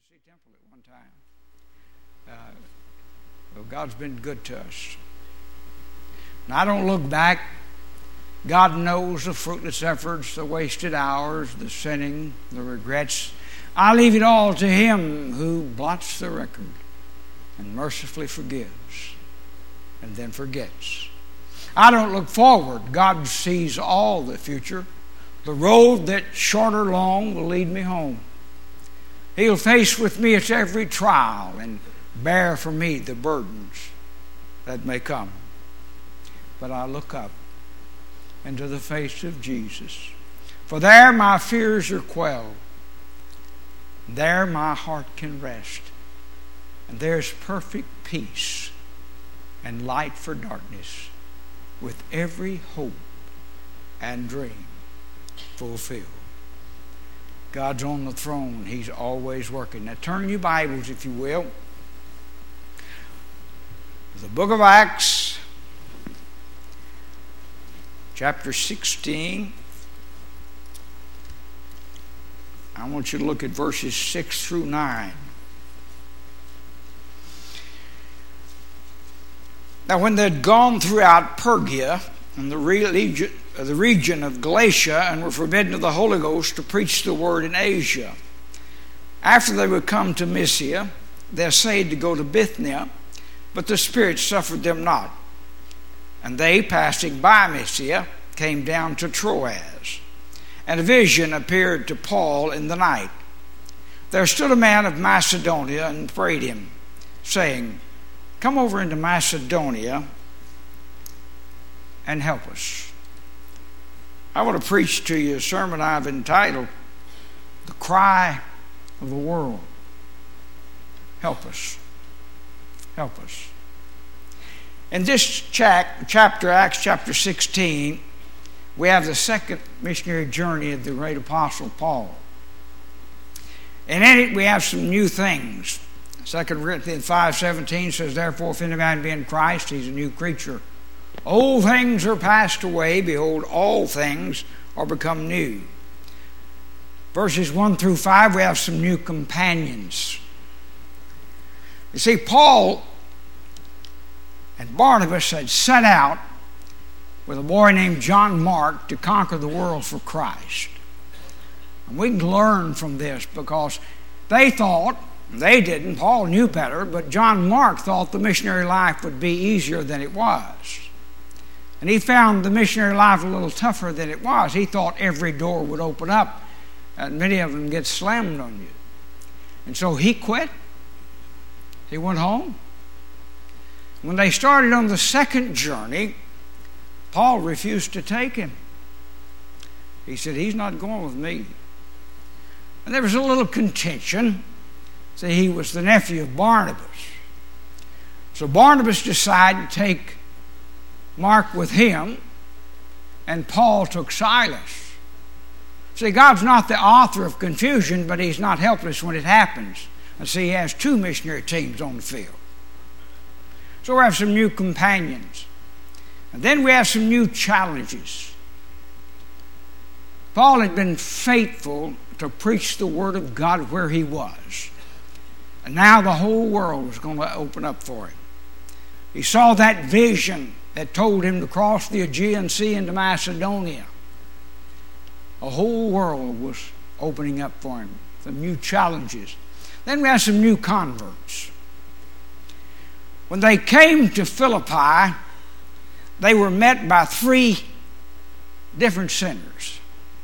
Tennessee Temple at one time. Well, God's been good to us. And I don't look back. God knows the fruitless efforts, the wasted hours, the sinning, the regrets. I leave it all to Him who blots the record and mercifully forgives and then forgets. I don't look forward. God sees all the future. The road that short or long will lead me home. He'll face with me its every trial and bear for me the burdens that may come. But I look up into the face of Jesus, for there my fears are quelled. There my heart can rest, and there's perfect peace and light for darkness, with every hope and dream fulfilled. God's on the throne. He's always working. Now turn your Bibles, if you will, to the book of Acts, chapter 16. I want you to look at verses 6 through 9. Now when they'd gone throughout Pergia and the region of Galatia and were forbidden of the Holy Ghost to preach the word in Asia, after they were come to Mysia, they essayed to go to Bithynia, but the Spirit suffered them not. And they, passing by Mysia, came down to Troas. And a vision appeared to Paul in the night. There stood a man of Macedonia and prayed him, saying, "Come over into Macedonia and help us." I want to preach to you a sermon I've entitled, "The Cry of the World." Help us. Help us. In this chapter, Acts chapter 16, we have the second missionary journey of the great apostle Paul. And in it we have some new things. 2 Corinthians 5:17 says, "Therefore, if any man be in Christ, he's a new creature. Old things are passed away. Behold, all things are become new." Verses 1 through 5, we have some new companions. You see, Paul and Barnabas had set out with a boy named John Mark to conquer the world for Christ. And we can learn from this because they thought, they didn't, Paul knew better, but John Mark thought the missionary life would be easier than it was. And he found the missionary life a little tougher than it was. He thought every door would open up and many of them get slammed on you. And so he quit. He went home. When they started on the second journey, Paul refused to take him. He said, "He's not going with me." And there was a little contention. See, he was the nephew of Barnabas. So Barnabas decided to take Mark with him, and Paul took Silas. See, God's not the author of confusion, but He's not helpless when it happens. And see, He has two missionary teams on the field. So we have some new companions. And then we have some new challenges. Paul had been faithful to preach the Word of God where he was. And now the whole world was going to open up for him. He saw that vision that told him to cross the Aegean Sea into Macedonia. A whole world was opening up for him. Some new challenges. Then we have some new converts. When they came to Philippi, they were met by three different sinners.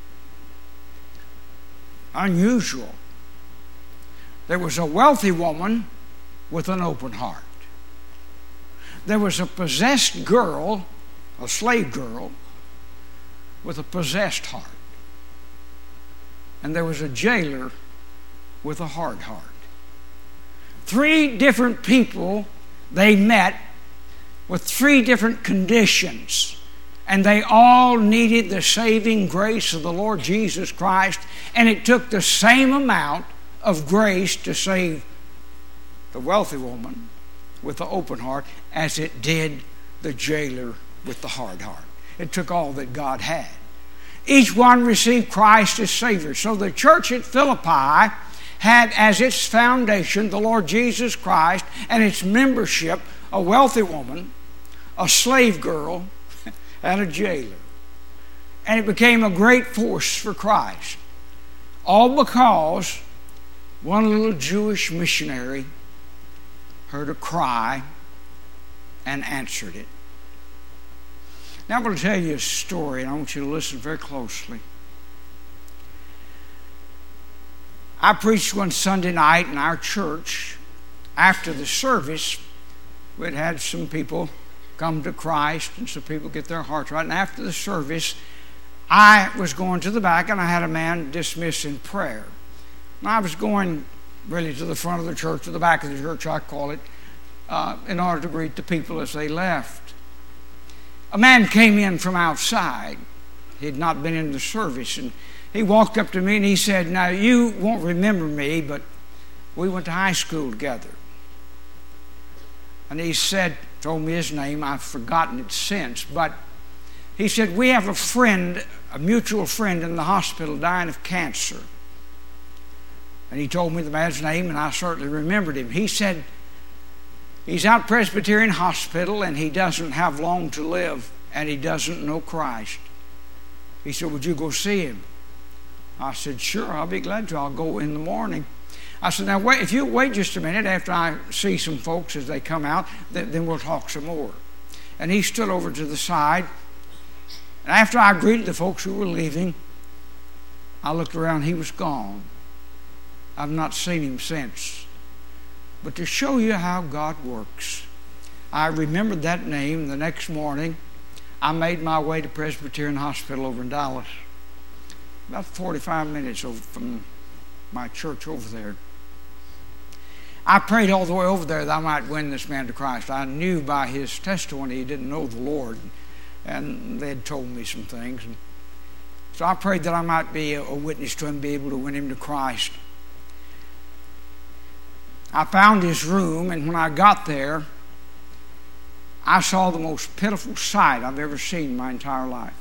Unusual. There was a wealthy woman with an open heart. There was a possessed girl, a slave girl, with a possessed heart. And there was a jailer with a hard heart. Three different people they met with three different conditions, and they all needed the saving grace of the Lord Jesus Christ, and it took the same amount of grace to save the wealthy woman with the open heart as it did the jailer with the hard heart. It took all that God had. Each one received Christ as Savior. So the church at Philippi had as its foundation the Lord Jesus Christ, and its membership a wealthy woman, a slave girl, and a jailer. And it became a great force for Christ. All because one little Jewish missionary heard a cry and answered it. Now I'm going to tell you a story, and I want you to listen very closely. I preached one Sunday night in our church. After the service, we'd had some people come to Christ and some people get their hearts right. And after the service, I was going to the back, and I had a man dismissed in prayer. And I was going really to the front of the church, to the back of the church, I call it, in order to greet the people as they left. A man came in from outside. He had not been in the service, and he walked up to me and he said, "Now, you won't remember me, but we went to high school together." And he said, told me his name, I've forgotten it since, but he said, "We have a friend, a mutual friend in the hospital dying of cancer." And he told me the man's name, and I certainly remembered him. He said, he's out Presbyterian Hospital, and he doesn't have long to live, and he doesn't know Christ. He said, "Would you go see him?" I said, "Sure, I'll be glad to. I'll go in the morning." I said, "Now, wait, if you wait just a minute after I see some folks as they come out, then we'll talk some more." And he stood over to the side. And after I greeted the folks who were leaving, I looked around. He was gone. I've not seen him since. But to show you how God works, I remembered that name. The next morning, I made my way to Presbyterian Hospital over in Dallas, about 45 minutes over from my church over there. I prayed all the way over there that I might win this man to Christ. I knew by his testimony he didn't know the Lord, and they had told me some things. And so I prayed that I might be a witness to him, be able to win him to Christ. I found his room, and when I got there, I saw the most pitiful sight I've ever seen in my entire life.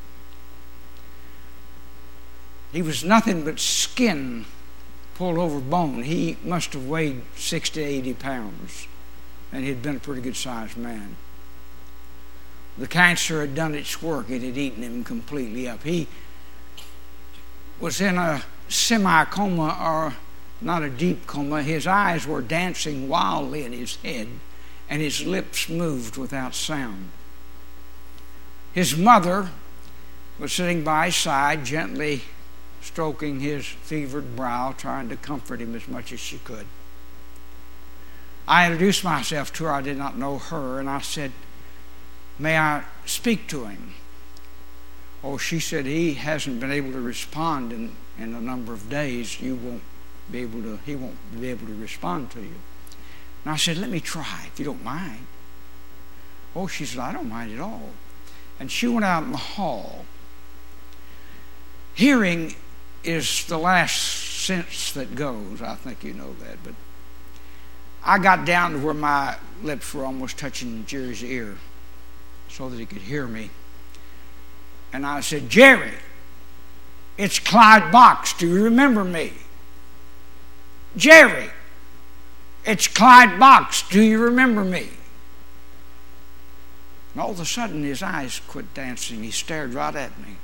He was nothing but skin pulled over bone. He must have weighed 60 to 80 pounds, and he had been a pretty good-sized man. The cancer had done its work. It had eaten him completely up. He was in a semi-coma, or not a deep coma. His eyes were dancing wildly in his head, and his lips moved without sound. His mother was sitting by his side, gently stroking his fevered brow, trying to comfort him as much as she could. I introduced myself to her. I did not know her, and I said, "May I speak to him?" Oh, she said, "He hasn't been able to respond in a number of days. He won't be able to respond to you." And I said, "Let me try, if you don't mind." Oh, she said, "I don't mind at all." And she went out in the hall. Hearing is the last sense that goes. I think you know that. But I got down to where my lips were almost touching Jerry's ear so that he could hear me. And I said, "Jerry, it's Clyde Box. Do you remember me?" "Jerry, it's Clyde Box. Do you remember me?" And all of a sudden his eyes quit dancing. He stared right at me.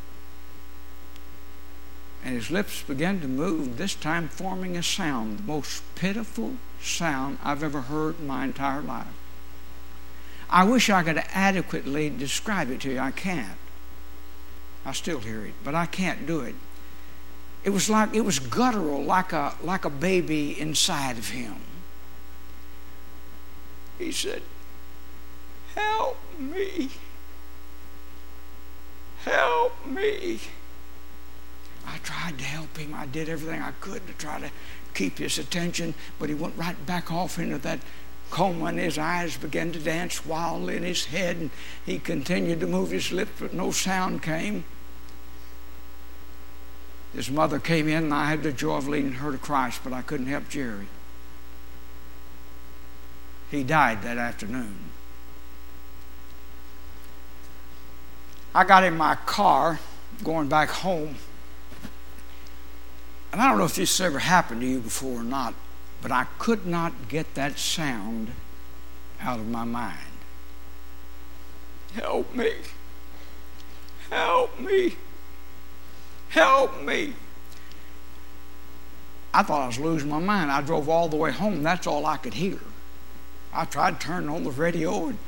And his lips began to move, this time forming a sound, the most pitiful sound I've ever heard in my entire life. I wish I could adequately describe it to you. I can't. I still hear it, but I can't do it. It was guttural, like a baby inside of him. He said, "Help me. Help me." I tried to help him. I did everything I could to try to keep his attention, but he went right back off into that coma, and his eyes began to dance wildly in his head, and he continued to move his lips, but no sound came. His mother came in, and I had the joy of leading her to Christ, but I couldn't help Jerry. He died that afternoon. I got in my car going back home, And I don't know if this ever happened to you before or not, but I could not get that sound out of my mind. Help me. Help me. Help me. I thought I was losing my mind. I drove all the way home. That's all I could hear. I tried turning on the radio and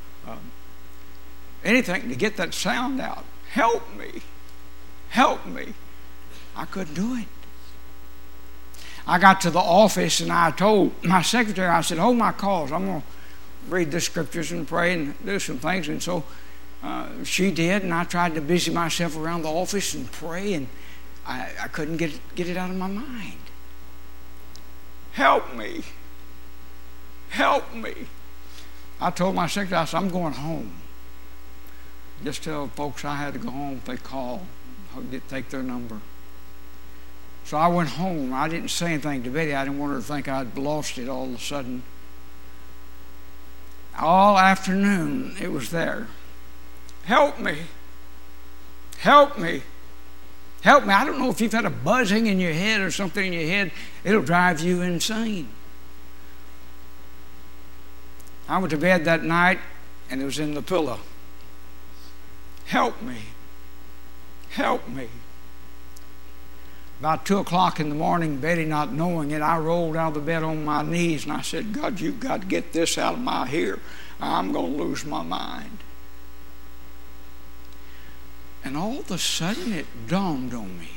anything to get that sound out. Help me. Help me. I couldn't do it. I got to the office and I told my secretary, I said, hold my calls. I'm going to read the scriptures and pray and do some things. And so she did, and I tried to busy myself around the office and pray, and I couldn't get it out of my mind. Help me. Help me. I told my secretary, I said, I'm going home. Just tell folks I had to go home if they call. I'll take their number. So I went home. I didn't say anything to Betty. I didn't want her to think I'd lost it all of a sudden. All afternoon it was there. Help me. Help me. Help me. I don't know if you've had a buzzing in your head or something in your head. It'll drive you insane. I went to bed that night and it was in the pillow. Help me. Help me. About 2 o'clock in the morning, Betty not knowing it, I rolled out of the bed on my knees and I said, God, you've got to get this out of my ear. I'm going to lose my mind. And all of a sudden it dawned on me.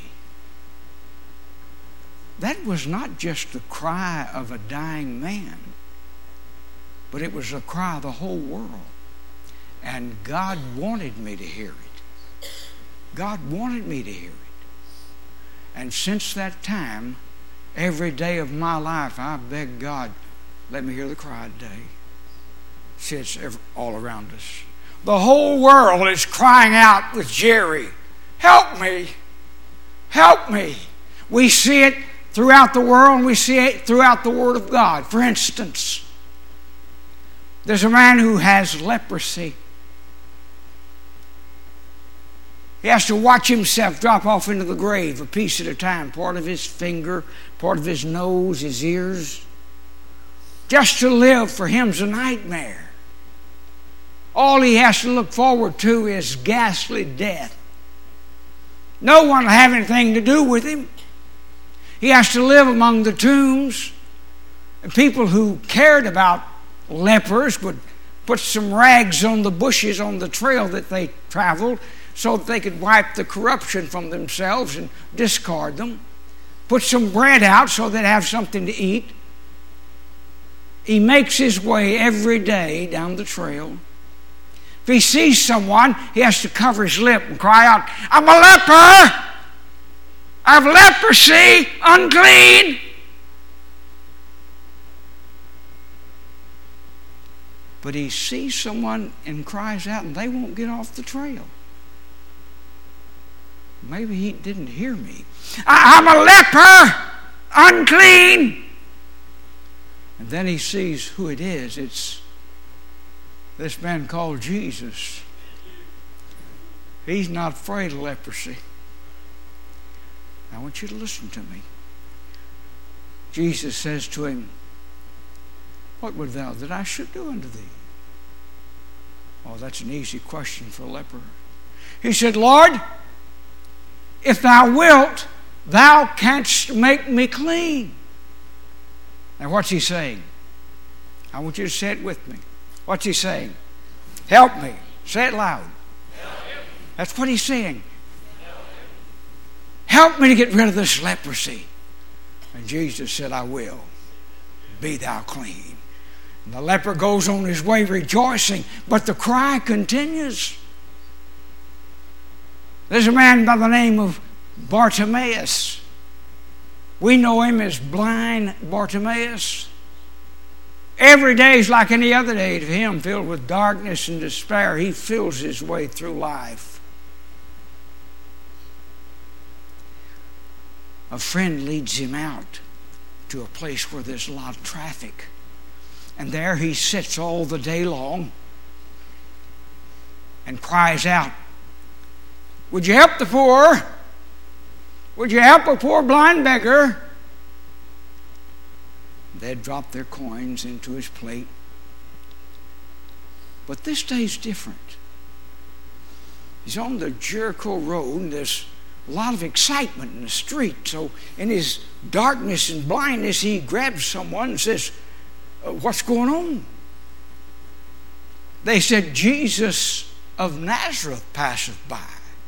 That was not just the cry of a dying man, but it was the cry of the whole world. And God wanted me to hear it. God wanted me to hear it. And since that time, every day of my life, I beg God, let me hear the cry today. See, it's all around us. The whole world is crying out with Jerry, help me, help me. We see it throughout the world, and we see it throughout the Word of God. For instance, there's a man who has leprosy. He has to watch himself drop off into the grave a piece at a time, part of his finger, part of his nose, his ears. Just to live for him's a nightmare. All he has to look forward to is ghastly death. No one will have anything to do with him. He has to live among the tombs. And people who cared about lepers would put some rags on the bushes on the trail that they traveled so that they could wipe the corruption from themselves and discard them. Put some bread out so they'd have something to eat. He makes his way every day down the trail. If he sees someone, he has to cover his lip and cry out, I'm a leper! I have leprosy, unclean! But he sees someone and cries out, and they won't get off the trail. Maybe he didn't hear me. I'm a leper, unclean. And then he sees who it is. It's this man called Jesus. He's not afraid of leprosy. I want you to listen to me. Jesus says to him, what would thou that I should do unto thee? Oh, that's an easy question for a leper. He said, Lord, if thou wilt, thou canst make me clean. Now what's he saying? I want you to say it with me. What's he saying? Help me. Say it loud. That's what he's saying. Help me to get rid of this leprosy. And Jesus said, I will. Be thou clean. And the leper goes on his way rejoicing, but the cry continues. There's a man by the name of Bartimaeus. We know him as blind Bartimaeus. Every day is like any other day to him, filled with darkness and despair. He feels his way through life. A friend leads him out to a place where there's a lot of traffic. And there he sits all the day long and cries out, would you help the poor? Would you help a poor blind beggar? They'd drop their coins into his plate. But this day's different. He's on the Jericho road, and there's a lot of excitement in the street. So in his darkness and blindness, he grabs someone and says, what's going on? They said, Jesus of Nazareth passeth by.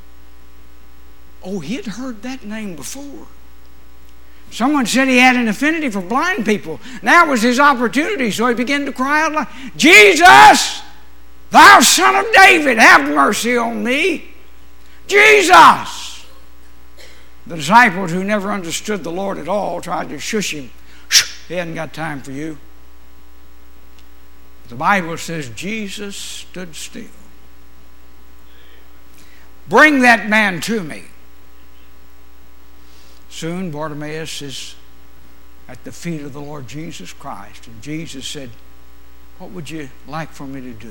Oh, he'd heard that name before. Someone said he had an affinity for blind people. Now was his opportunity, so he began to cry out loud, Jesus, thou son of David, have mercy on me. Jesus! The disciples who never understood the Lord at all tried to shush him. He hadn't got time for you. The Bible says Jesus stood still. Bring that man to me. Soon Bartimaeus is at the feet of the Lord Jesus Christ, and Jesus said, what would you like for me to do?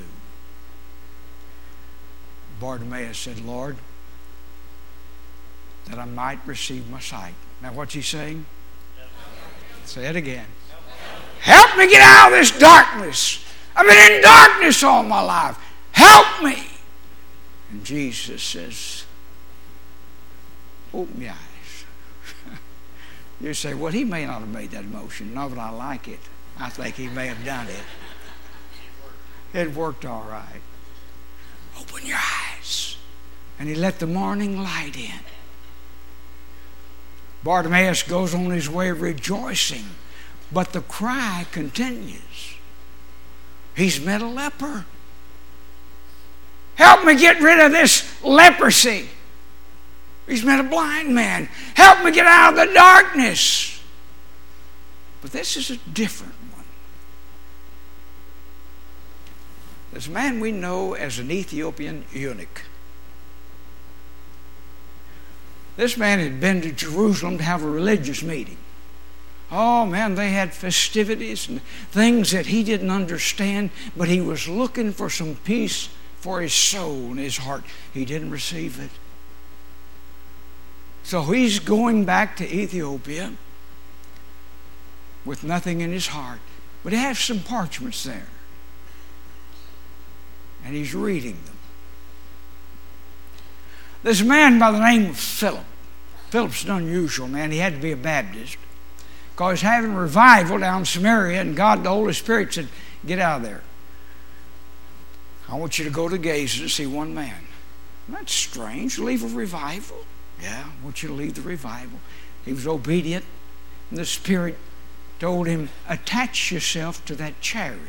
Bartimaeus said, Lord, that I might receive my sight. Now what's he saying? Say it again. Help me get out of this darkness. I've been in darkness all my life. Help me. And Jesus says, open your eyes. You say, well, he may not have made that motion. No, but I like it. I think he may have done it. It worked all right. Open your eyes. And he let the morning light in. Bartimaeus goes on his way rejoicing, but the cry continues. He's met a leper. Help me get rid of this leprosy. He's met a blind man. Help me get out of the darkness. But this is a different one. There's a man we know as an Ethiopian eunuch. This man had been to Jerusalem to have a religious meeting. Oh man, they had festivities and things that he didn't understand, but he was looking for some peace for his soul and his heart. He didn't receive it. So he's going back to Ethiopia with nothing in his heart. But he has some parchments there. And he's reading them. There's a man by the name of Philip. Philip's an unusual man. He had to be a Baptist. Because he's having revival down in Samaria, and God, the Holy Spirit, said, get out of there. I want you to go to Gaza and see one man. That's strange. Leave a revival? Yeah, I want you to leave the revival. He was obedient, and the Spirit told him, attach yourself to that chariot.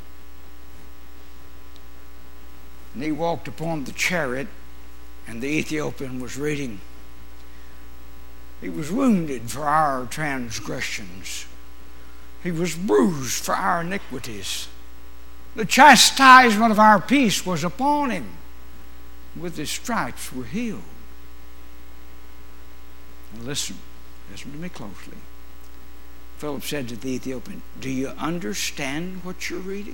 And he walked upon the chariot, and the Ethiopian was reading, he was wounded for our transgressions. He was bruised for our iniquities. The chastisement of our peace was upon him. With his stripes we're healed. Now listen to me closely. Philip said to the Ethiopian, do you understand what you're reading?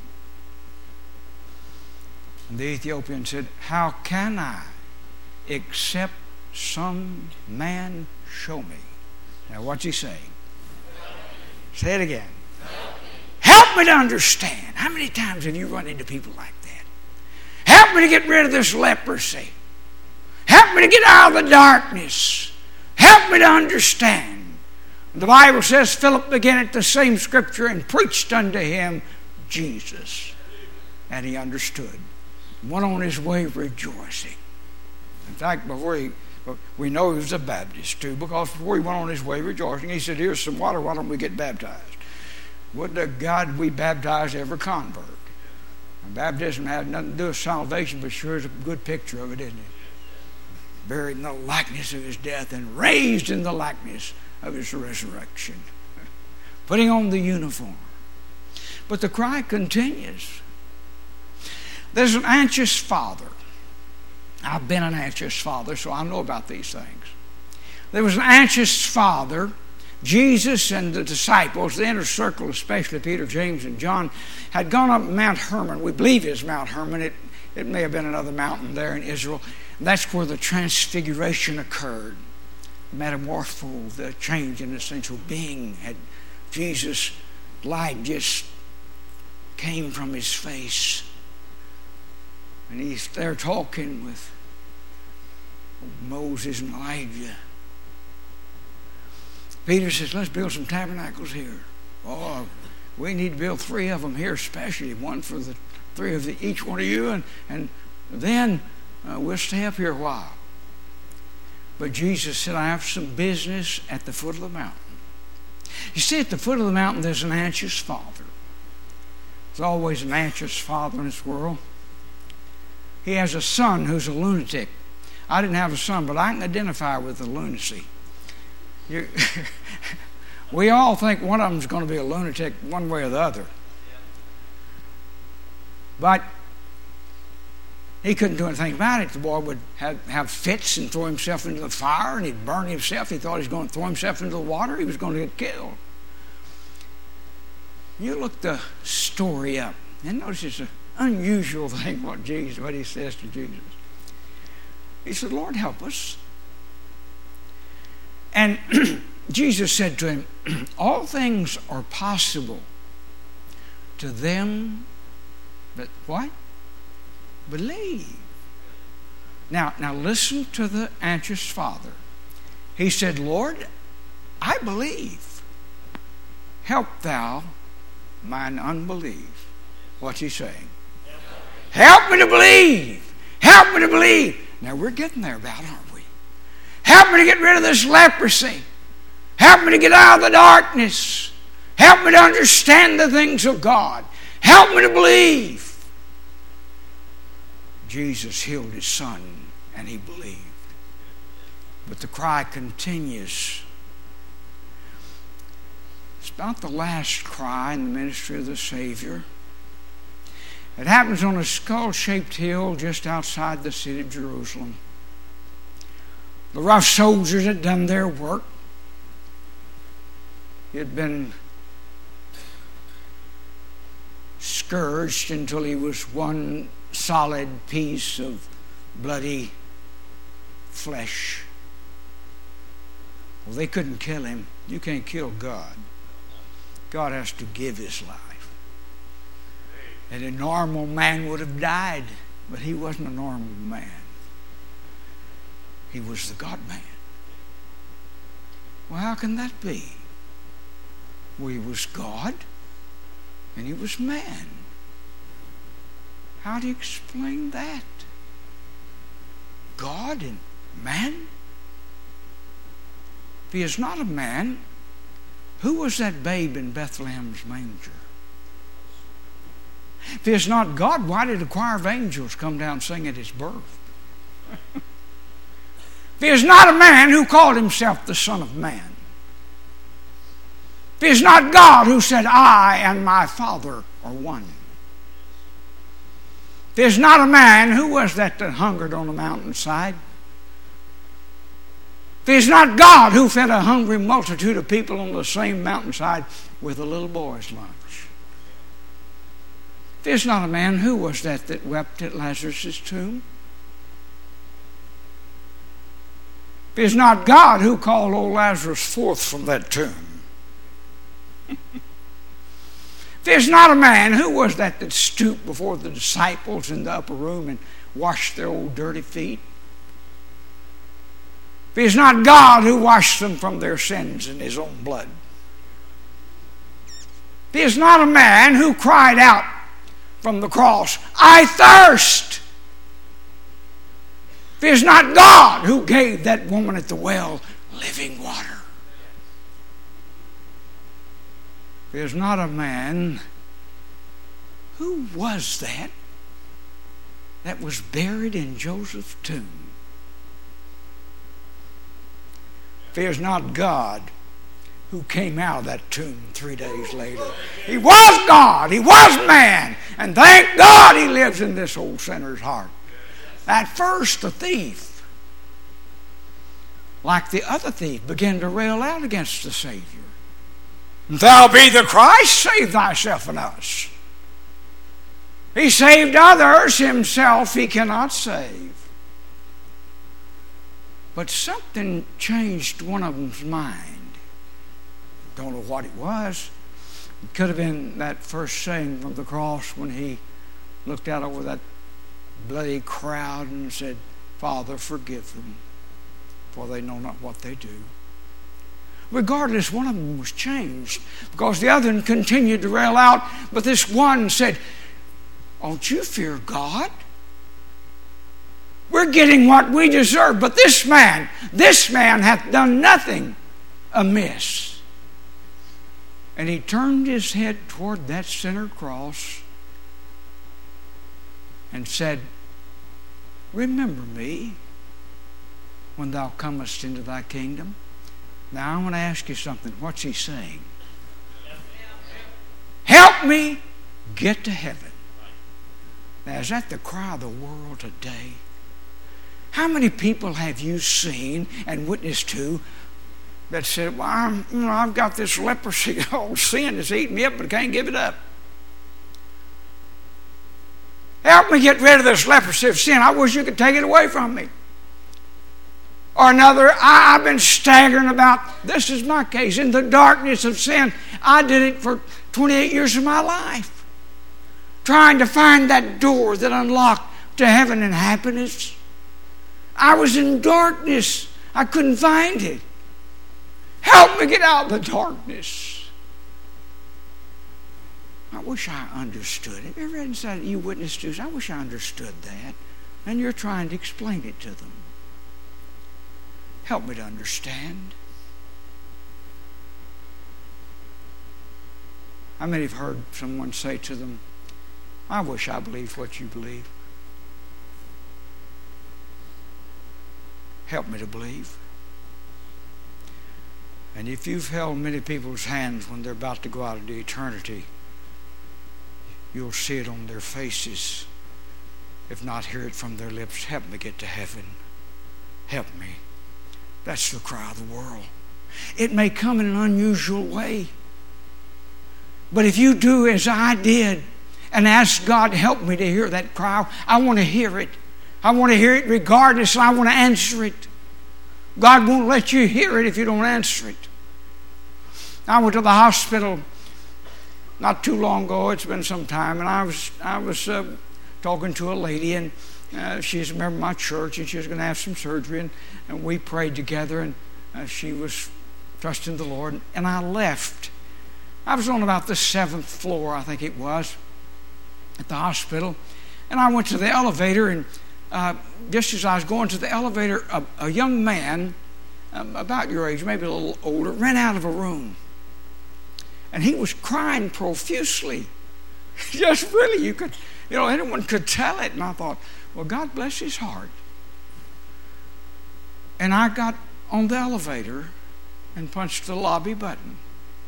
And the Ethiopian said, how can I, except some man show me? Now what's he saying? Say it again. Help me to understand. How many times have you run into people like that? Help me to get rid of this leprosy. Help me to get out of the darkness. Help me to understand. The Bible says Philip began at the same scripture and preached unto him Jesus. And he understood. Went on his way rejoicing. In fact, we know he was a Baptist too, because before he went on his way rejoicing, he said, here's some water, why don't we get baptized? Would to God we baptize every convert. And baptism had nothing to do with salvation, but sure is a good picture of it, isn't it? Buried in the likeness of his death and raised in the likeness of his resurrection. Putting on the uniform. But the cry continues. There's an anxious father. I've been an anxious father, so I know about these things. There was an anxious father. Jesus and the disciples, the inner circle, especially Peter, James, and John, had gone up Mount Hermon. We believe it's Mount Hermon. It may have been another mountain there in Israel. And that's where the transfiguration occurred. metamorpho, the change in essential being. Had Jesus' light just came from his face. And he's there talking with Moses and Elijah. Peter says, let's build some tabernacles here. Oh, we need to build 3 of them here especially. One for the 3 of each one of you. And then we'll stay up here a while. But Jesus said, I have some business at the foot of the mountain. You see, at the foot of the mountain there's an anxious father. There's always an anxious father in this world. He has a son who's a lunatic. I didn't have a son, but I can identify with the lunacy. We all think one of them's going to be a lunatic one way or the other. But he couldn't do anything about it. The boy would have fits and throw himself into the fire, and he'd burn himself. He thought he was going to throw himself into the water. He was going to get killed. You look the story up and notice it's an unusual thing what he says to Jesus. He said, Lord, help us. And Jesus said to him, all things are possible to them that what? Believe. Now listen to the anxious father. He said, Lord, I believe. Help thou mine unbelief. What's he saying? Help me to believe. Help me to believe. Now we're getting there about, aren't we? Help me to get rid of this leprosy. Help me to get out of the darkness. Help me to understand the things of God. Help me to believe. Jesus healed his son, and he believed. But the cry continues. It's about the last cry in the ministry of the Savior. It happens on a skull-shaped hill just outside the city of Jerusalem. The rough soldiers had done their work. He had been scourged until he was one solid piece of bloody flesh. Well, they couldn't kill him. You can't kill God. God has to give his life. And a normal man would have died, but he wasn't a normal man. He was the God-man. Well, how can that be? Well, he was God, and he was man. How do you explain that? God and man? If he is not a man, who was that babe in Bethlehem's manger? If he is not God, why did a choir of angels come down and sing at his birth? If he is not a man, who called himself the Son of Man? If he is not God, who said, I and my Father are one? If he is not a man, who was that hungered on the mountainside? If he is not God, who fed a hungry multitude of people on the same mountainside with a little boy's lunch? If he is not a man, who was that wept at Lazarus' tomb? If he is not God, who called old Lazarus forth from that tomb? If he is not a man, who was that stooped before the disciples in the upper room and washed their old dirty feet? If he is not God, who washed them from their sins in his own blood? If he is not a man, who cried out from the cross, I thirst. If he is not God, who gave that woman at the well living water? If he is not a man, who was that was buried in Joseph's tomb? If he is not God, who came out of that tomb 3 days later? He was God, he was man, and thank God he lives in this old sinner's heart. At first, the thief, like the other thief, began to rail out against the Savior. Thou be the Christ, save thyself and us. He saved others, himself he cannot save. But something changed one of them's mind. Don't know what it was. It could have been that first saying from the cross when he looked out over that bloody crowd and said, Father, forgive them, for they know not what they do. Regardless, one of them was changed because the other one continued to rail out. But this one said, don't you fear God? We're getting what we deserve. But this man hath done nothing amiss. And he turned his head toward that center cross and said, remember me when thou comest into thy kingdom. Now I want to ask you something. What's he saying? Help me get to heaven. Now, is that the cry of the world today? How many people have you seen and witnessed to that said, well, I've got this leprosy, old sin that's eating me up, but I can't give it up. Help me get rid of this leprosy of sin. I wish you could take it away from me. Or another, I've been staggering about, this is my case, in the darkness of sin. I did it for 28 years of my life, trying to find that door that unlocked to heaven and happiness. I was in darkness. I couldn't find it. Help me get out of the darkness. I wish I understood it. Have you ever read inside you witness to? I wish I understood that. And you're trying to explain it to them. Help me to understand. How many have heard someone say to them, I wish I believed what you believe. Help me to believe. And if you've held many people's hands when they're about to go out into eternity, you'll see it on their faces, if not hear it from their lips. Help me get to heaven. Help me. That's the cry of the world. It may come in an unusual way. But if you do as I did and ask God, help me to hear that cry, I want to hear it. I want to hear it regardless, and I want to answer it. God won't let you hear it if you don't answer it. I went to the hospital not too long ago. It's been some time, and I was talking to a lady, and she's a member of my church, and she was going to have some surgery, and we prayed together, and she was trusting the Lord, and I left. I was on about the 7th floor, I think it was, at the hospital, and I went to the elevator, and just as I was going to the elevator, a young man, about your age, maybe a little older, ran out of a room. And he was crying profusely. Just really, anyone could tell it. And I thought, well, God bless his heart. And I got on the elevator and punched the lobby button.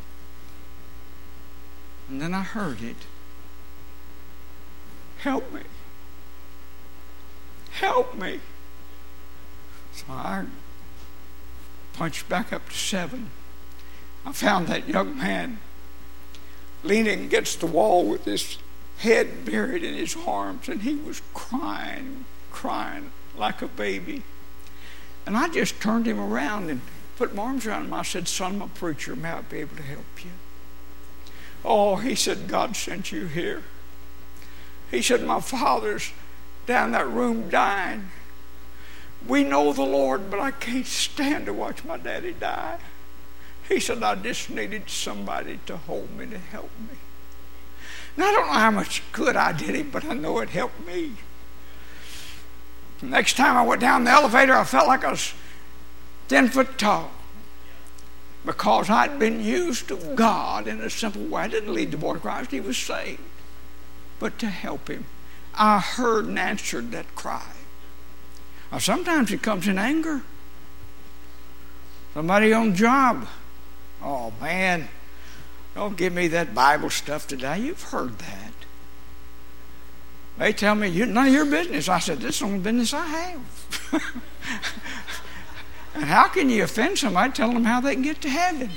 And then I heard it. Help me. Help me. So I punched back up to 7. I found that young man leaning against the wall with his head buried in his arms, and he was crying like a baby. And I just turned him around and put my arms around him. I said, son, I'm a preacher. May I be able to help you? Oh, he said, God sent you here. He said, my father's down that room dying. We know the Lord, but I can't stand to watch my daddy die. He said, I just needed somebody to hold me, to help me. And I don't know how much good I did him, but I know it helped me. The next time I went down the elevator, I felt like I was 10 foot tall, because I'd been used of God in a simple way. I didn't lead the boy to Christ, he was saved. But to help him, I heard and answered that cry. Now, sometimes it comes in anger. Somebody on the job, oh man, don't give me that Bible stuff today. You've heard that. They tell me, none of your business. I said, this is the only business I have. And how can you offend somebody telling them how they can get to heaven?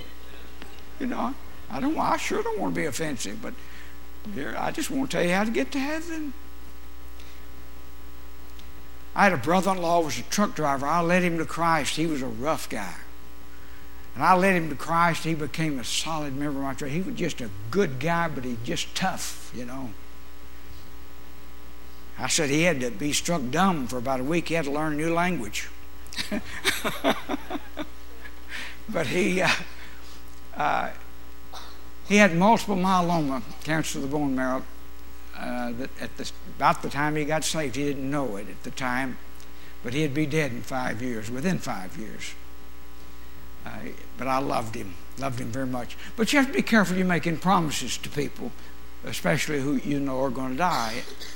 I sure don't want to be offensive, but I just want to tell you how to get to heaven. I had a brother-in-law who was a truck driver. I led him to Christ. He was a rough guy. And I led him to Christ. He became a solid member of my church. He was just a good guy, but he just tough, you know. I said he had to be struck dumb for about a week. He had to learn a new language. But he had multiple myeloma, cancer of the bone marrow. About the time he got saved, he didn't know it at the time, but he'd be dead in 5 years, within 5 years. But I loved him very much. But you have to be careful you're making promises to people, especially who you know are going to die.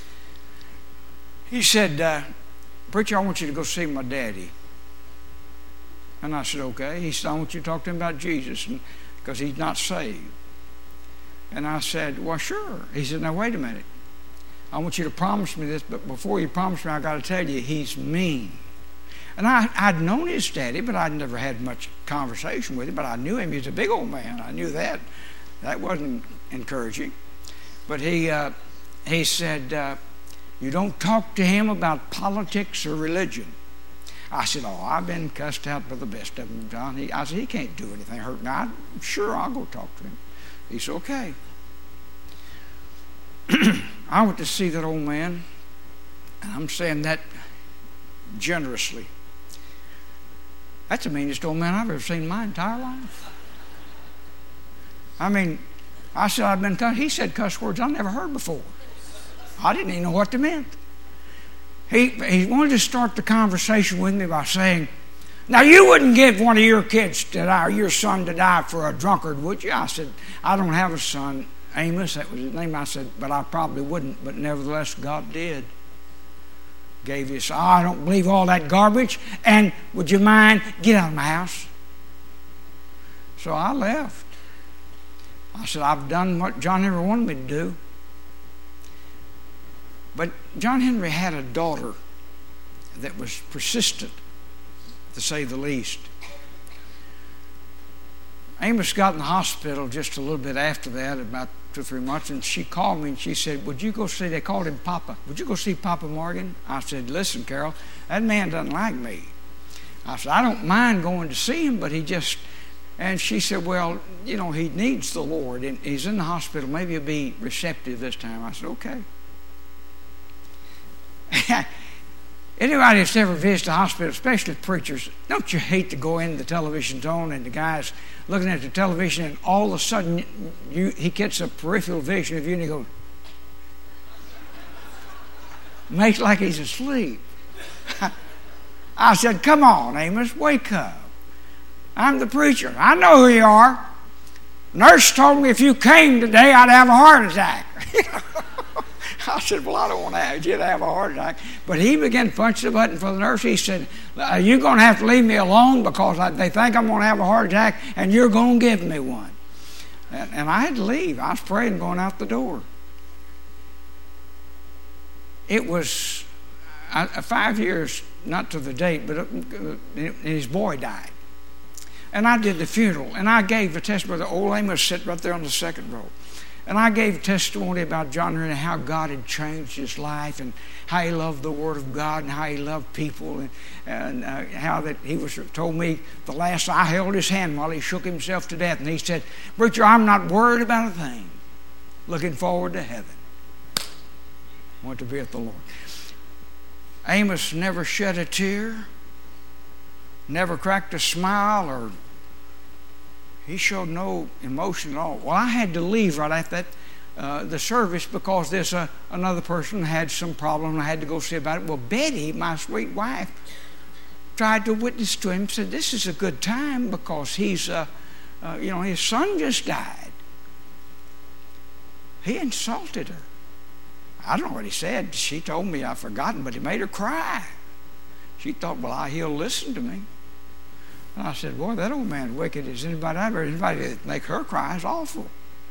He said, "Preacher, I want you to go see my daddy." And I said, "Okay." He said, "I want you to talk to him about Jesus because he's not saved." And I said, "Well, sure." He said, "Now, wait a minute. I want you to promise me this, but before you promise me, I got to tell you, he's mean." And I'd known his daddy, but I'd never had much conversation with him. But I knew him. He was a big old man. I knew that. That wasn't encouraging. But he said, "You don't talk to him about politics or religion." I said, "Oh, I've been cussed out by the best of them, John." I said, "He can't do anything hurt me. Sure, I'll go talk to him." He said, "Okay." I went to see that old man, and I'm saying that generously. That's the meanest old man I've ever seen in my entire life. I mean, I said I've been cussed. He said cuss words I never heard before. I didn't even know what they meant. He wanted to start the conversation with me by saying, "Now, you wouldn't give one of your kids to die, or your son to die for a drunkard, would you?" I said, "I don't have a son, Amos," that was his name. I said, "But I probably wouldn't, but nevertheless, God did. Gave you, so I don't believe all that garbage, and would you mind, get out of my house." So I left. I said, "I've done what John Henry wanted me to do." But John Henry had a daughter that was persistent, to say the least. Amos got in the hospital just a little bit after that, about 2 or 3 months, and she called me and she said, "Would you go see," they called him Papa, "would you go see Papa Morgan?" I said, "Listen, Carol, that man doesn't like me." I said, "I don't mind going to see him, but he just," and she said, "Well, you know, he needs the Lord, and he's in the hospital. Maybe he'll be receptive this time." I said, "Okay." Anybody that's ever visited a hospital, especially preachers, don't you hate to go in the television zone and the guy's looking at the television and all of a sudden he gets a peripheral vision of you and he goes, makes like he's asleep. I said, "Come on, Amos, wake up. I'm the preacher. I know who you are. Nurse told me if you came today, I'd have a heart attack." I said, "Well, I don't want to have you to have a heart attack." But he began to punch the button for the nurse. He said, "You're going to have to leave me alone because they think I'm going to have a heart attack and you're going to give me one." And I had to leave. I was praying going out the door. It was 5 years, not to the date, but his boy died. And I did the funeral, and I gave the testimony. The old Amos sat right there on the second row. And I gave testimony about John Henry and how God had changed his life and how he loved the Word of God and how he loved people and how that he was told me the last I held his hand while he shook himself to death. And he said, "Preacher, I'm not worried about a thing. Looking forward to heaven. Want to be with the Lord." Amos never shed a tear, never cracked a smile, or he showed no emotion at all. Well, I had to leave right after that, the service, because there's another person had some problem. I had to go see about it. Well, Betty, my sweet wife, tried to witness to him, said, "This is a good time because he's, his son just died." He insulted her. I don't know what he said. She told me, I've forgotten, but he made her cry. She thought, well, he'll listen to me. And I said, boy, that old man's wicked as anybody I've heard. Anybody that make her cry is awful.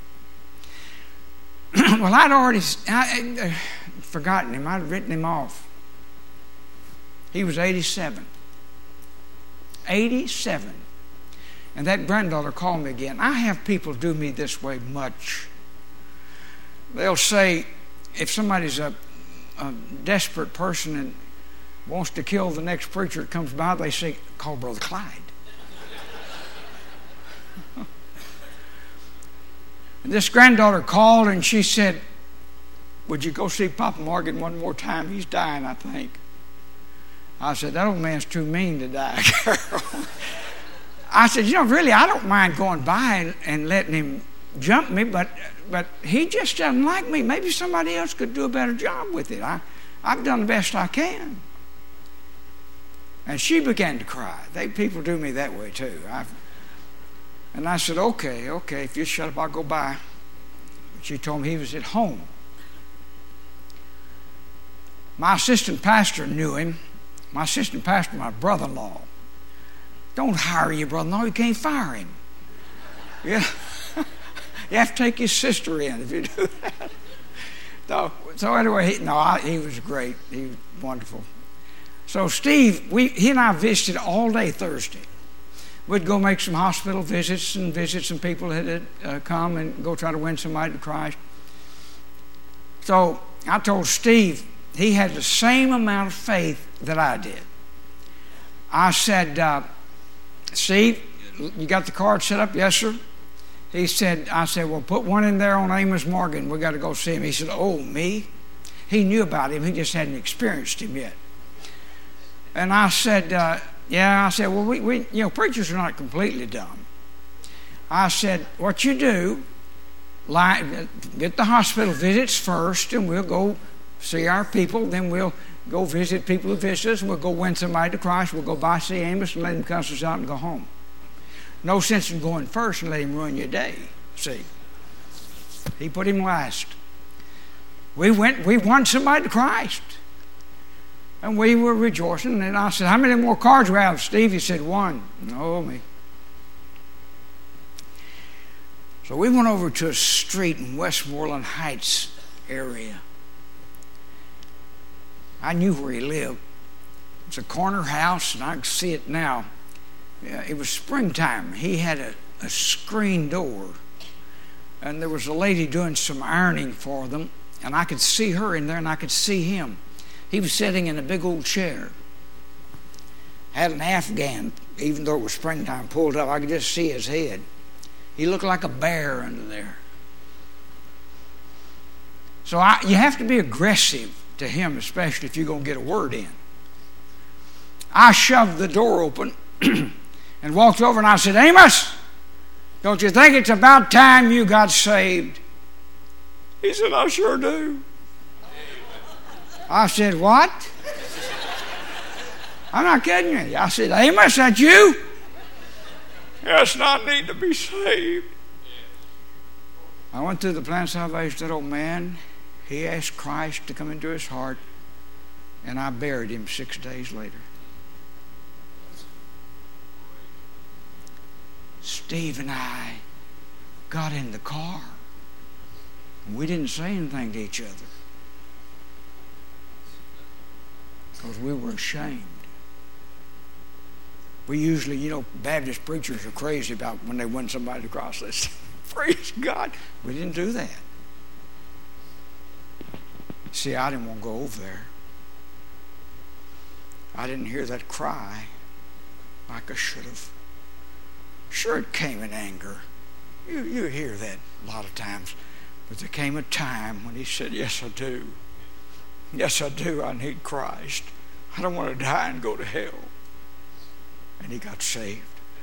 Well, I'd already forgotten him. I'd written him off. He was 87. 87. And that granddaughter called me again. I have people do me this way much. They'll say, if somebody's a desperate person wants to kill the next preacher that comes by, they say, call Brother Clyde. And this granddaughter called and she said, would you go see Papa Morgan one more time? He's dying, I think. I said, that old man's too mean to die, Carol. I said, really, I don't mind going by and letting him jump me, but he just doesn't like me. Maybe somebody else could do a better job with it. I've done the best I can. And she began to cry. People do me that way too. And I said, okay, if you shut up, I'll go by. She told me he was at home. My assistant pastor knew him. My assistant pastor, my brother-in-law. Don't hire your brother-in-law, you can't fire him. Yeah. You have to take his sister in if you do that. So anyway, he was great. He was wonderful. So Steve, he and I visited all day Thursday. We'd go make some hospital visits and visit some people that had come and go try to win somebody to Christ. So I told Steve he had the same amount of faith that I did. I said, Steve, you got the card set up? Yes, sir. I said, well, put one in there on Amos Morgan. We got to go see him. He said, oh, me? He knew about him. He just hadn't experienced him yet. And I said, yeah. I said, well, we preachers are not completely dumb. I said, what you do, get the hospital visits first, and we'll go see our people. Then we'll go visit people who visit us, and we'll go win somebody to Christ. We'll go by, see Amos, and let him cuss us out and go home. No sense in going first and let him ruin your day. See, he put him last. We won somebody to Christ. And we were rejoicing. And I said, how many more cards do we have, Steve? He said, one. No, me. So we went over to a street in Westmoreland Heights area. I knew where he lived. It's a corner house, and I can see it now. It was springtime. He had a screen door, and there was a lady doing some ironing for them, and I could see her in there, and I could see him. He was sitting in a big old chair. Had an Afghan, even though it was springtime, pulled up. I could just see his head. He looked like a bear under there. So you have to be aggressive to him, especially if you're going to get a word in. I shoved the door open and walked over, and I said, Amos, don't you think it's about time you got saved? He said, I sure do. I said, what? I'm not kidding you. I said, Amos, that you? Yes, I need to be saved. I went through the plan of salvation. That old man, he asked Christ to come into his heart, and I buried him 6 days later. Steve and I got in the car. We didn't say anything to each other because we were ashamed. We usually, Baptist preachers are crazy about when they win somebody to cross. They say, praise God. We didn't do that. See, I didn't want to go over there. I didn't hear that cry like I should have. Sure, it came in anger. You hear that a lot of times. But there came a time when he said, yes, I do. Yes, I do. I need Christ. I don't want to die and go to hell. And he got saved.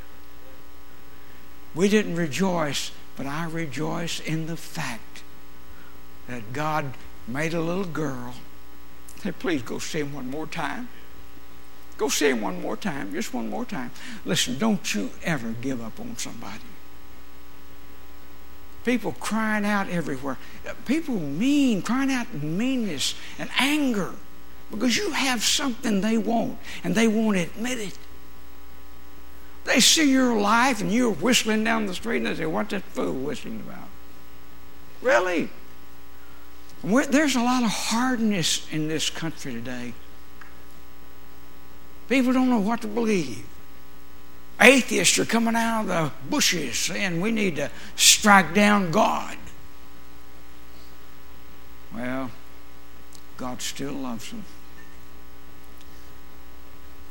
We didn't rejoice, but I rejoice in the fact that God made a little girl. Say, please go see him one more time. Go see him one more time, just one more time. Listen, don't you ever give up on somebody. People crying out everywhere. People crying out in meanness and anger because you have something they want and they won't admit it. They see your life and you're whistling down the street and they say, what's that fool whistling about? Really? There's a lot of hardness in this country today. People don't know what to believe. Atheists are coming out of the bushes saying we need to strike down God. Well, God still loves them.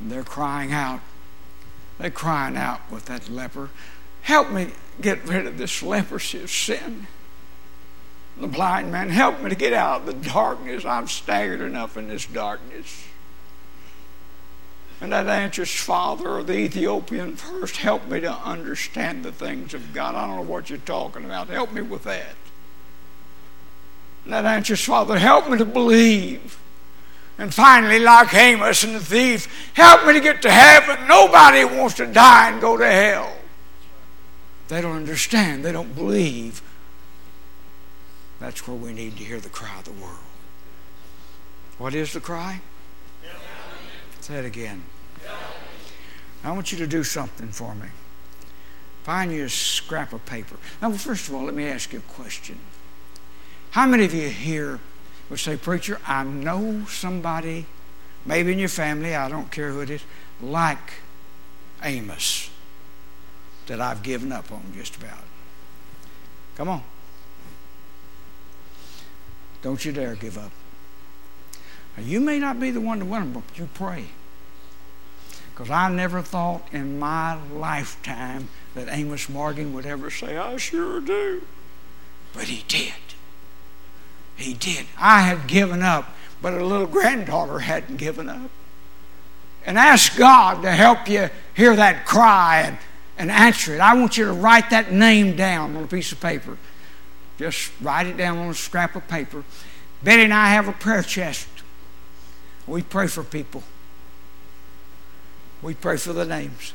And they're crying out. They're crying out with that leper. Help me get rid of this leprosy of sin. The blind man, help me to get out of the darkness. I'm staggered enough in this darkness. And that anxious father of the Ethiopian first, help me to understand the things of God. I don't know what you're talking about. Help me with that. And that anxious father, help me to believe. And finally, like Amos and the thief, help me to get to heaven. Nobody wants to die and go to hell. They don't understand. They don't believe. That's where we need to hear the cry of the world. What is the cry? Say it again. I want you to do something for me. Find you a scrap of paper. Now, first of all, let me ask you a question. How many of you here would say, preacher, I know somebody, maybe in your family, I don't care who it is, like Amos, that I've given up on just about? Come on. Don't you dare give up. Now, you may not be the one to win them, but you pray. Because I never thought in my lifetime that Amos Morgan would ever say, I sure do. But he did. He did. I had given up, but a little granddaughter hadn't given up. And ask God to help you hear that cry and answer it. I want you to write that name down on a piece of paper. Just write it down on a scrap of paper. Betty and I have a prayer chest. We pray for people. We pray for the names.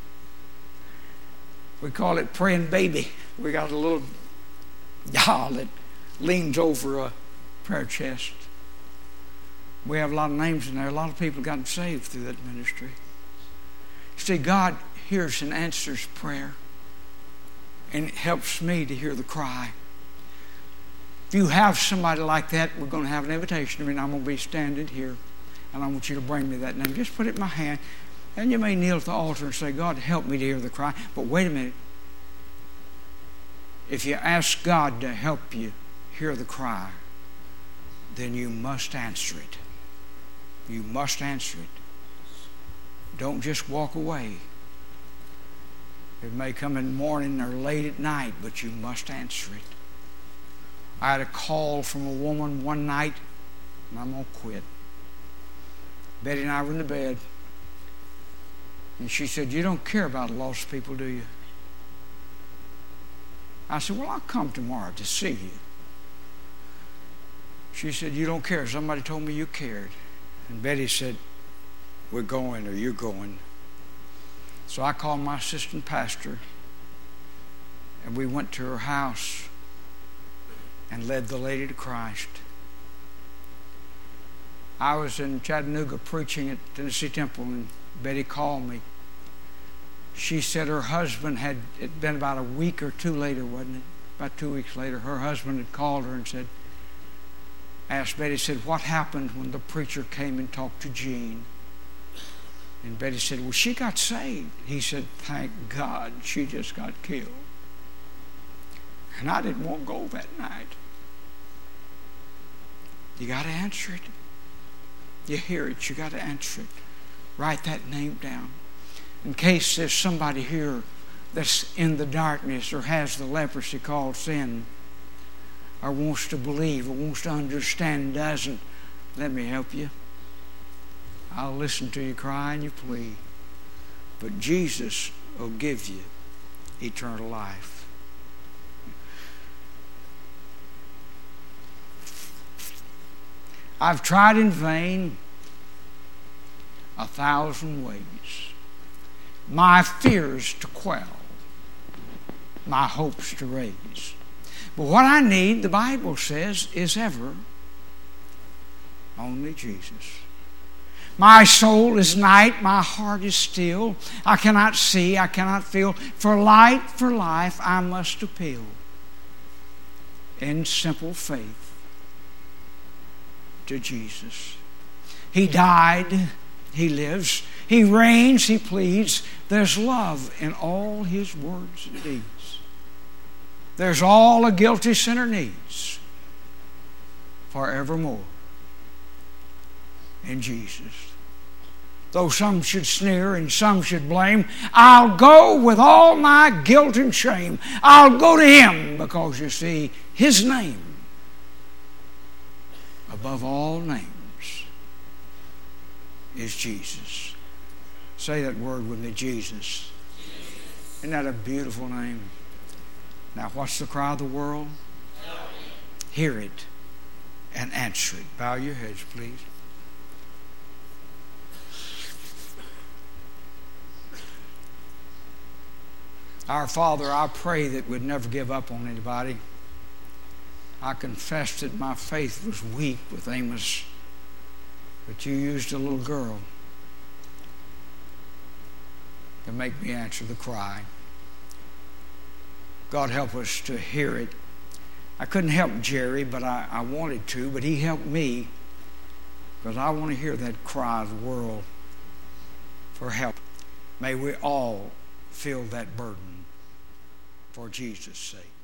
We call it praying baby. We got a little doll that leans over a prayer chest. We have a lot of names in there. A lot of people gotten saved through that ministry. See, God hears and answers prayer. And it helps me to hear the cry. If you have somebody like that, we're going to have an invitation. I'm going to be standing here. And I want you to bring me that name. Just put it in my hand. And you may kneel at the altar and say, God, help me to hear the cry. But wait a minute. If you ask God to help you hear the cry, then you must answer it. You must answer it. Don't just walk away. It may come in the morning or late at night, but you must answer it. I had a call from a woman one night, and I'm going to quit. Betty and I were in the bed, and she said, you don't care about lost people, do you? I said, well, I'll come tomorrow to see you. She said, you don't care. Somebody told me you cared. And Betty said, we're going, or you're going. So I called my assistant pastor, and we went to her house and led the lady to Christ. I was in Chattanooga preaching at Tennessee Temple, and Betty called me. She said her husband had, it'd been about a week or two later, wasn't it? About 2 weeks later, her husband had called her and said, asked Betty, said, what happened when the preacher came and talked to Jean? And Betty said, well, she got saved. He said, thank God she just got killed. And I didn't want to go that night. You got to answer it. You hear it, you got to answer it. Write that name down. In case there's somebody here that's in the darkness or has the leprosy called sin, or wants to believe or wants to understand, doesn't, let me help you. I'll listen to you cry and you plea. But Jesus will give you eternal life. I've tried in vain 1,000 ways, my fears to quell, my hopes to raise. But what I need, the Bible says, is ever only Jesus. My soul is night, my heart is still. I cannot see, I cannot feel. For light, for life, I must appeal in simple faith to Jesus. He died, He lives, He reigns, He pleads. There's love in all His words and deeds. There's all a guilty sinner needs forevermore in Jesus. Though some should sneer and some should blame, I'll go with all my guilt and shame. I'll go to Him because, you see, His name, above all names, is Jesus. Say that word with me, Jesus. Isn't that a beautiful name? Now, what's the cry of the world? Hear it and answer it. Bow your heads, please. Our Father, I pray that we'd never give up on anybody. I confess that my faith was weak with Amos, but you used a little girl to make me answer the cry. God, help us to hear it. I couldn't help Jerry, but I wanted to, but he helped me because I want to hear that cry of the world for help. May we all feel that burden for Jesus' sake.